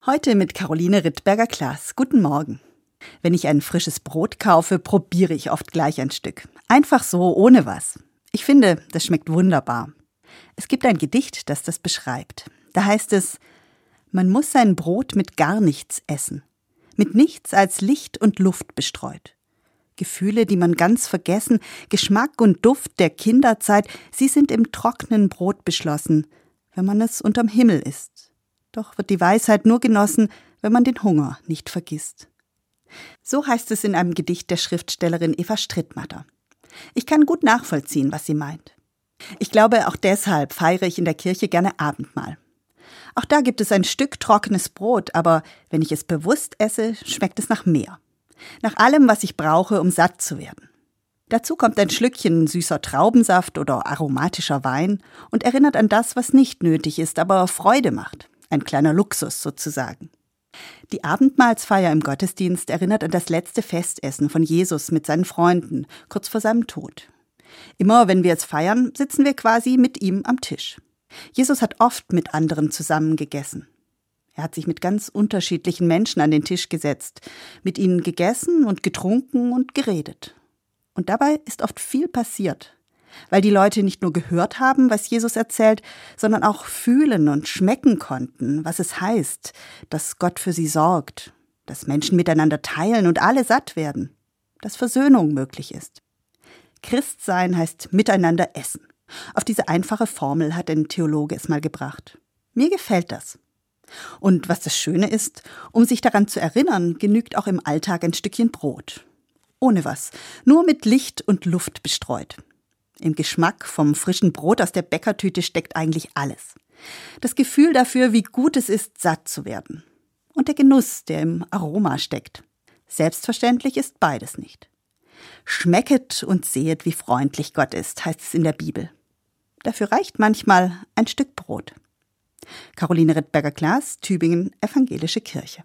Heute mit Caroline Rittberger-Klaas. Guten Morgen. Wenn ich ein frisches Brot kaufe, probiere ich oft gleich ein Stück. Einfach so, ohne was. Ich finde, das schmeckt wunderbar. Es gibt ein Gedicht, das das beschreibt. Da heißt es: Man muss sein Brot mit gar nichts essen, mit nichts als Licht und Luft bestreut. Gefühle, die man ganz vergessen, Geschmack und Duft der Kinderzeit, sie sind im trockenen Brot beschlossen, wenn man es unterm Himmel isst. Doch wird die Weisheit nur genossen, wenn man den Hunger nicht vergisst. So heißt es in einem Gedicht der Schriftstellerin Eva Strittmatter. Ich kann gut nachvollziehen, was sie meint. Ich glaube, auch deshalb feiere ich in der Kirche gerne Abendmahl. Auch da gibt es ein Stück trockenes Brot, aber wenn ich es bewusst esse, schmeckt es nach mehr. Nach allem, was ich brauche, um satt zu werden. Dazu kommt ein Schlückchen süßer Traubensaft oder aromatischer Wein und erinnert an das, was nicht nötig ist, aber Freude macht. Ein kleiner Luxus sozusagen. Die Abendmahlsfeier im Gottesdienst erinnert an das letzte Festessen von Jesus mit seinen Freunden, kurz vor seinem Tod. Immer wenn wir es feiern, sitzen wir quasi mit ihm am Tisch. Jesus hat oft mit anderen zusammen gegessen. Er hat sich mit ganz unterschiedlichen Menschen an den Tisch gesetzt, mit ihnen gegessen und getrunken und geredet. Und dabei ist oft viel passiert, weil die Leute nicht nur gehört haben, was Jesus erzählt, sondern auch fühlen und schmecken konnten, was es heißt, dass Gott für sie sorgt, dass Menschen miteinander teilen und alle satt werden, dass Versöhnung möglich ist. Christsein heißt miteinander essen. Auf diese einfache Formel hat ein Theologe es mal gebracht. Mir gefällt das. Und was das Schöne ist, um sich daran zu erinnern, genügt auch im Alltag ein Stückchen Brot. Ohne was, nur mit Licht und Luft bestreut. Im Geschmack vom frischen Brot aus der Bäckertüte steckt eigentlich alles. Das Gefühl dafür, wie gut es ist, satt zu werden. Und der Genuss, der im Aroma steckt. Selbstverständlich ist beides nicht. Schmecket und sehet, wie freundlich Gott ist, heißt es in der Bibel. Dafür reicht manchmal ein Stück Brot. Caroline Rittberger-Klaas, Tübingen, Evangelische Kirche.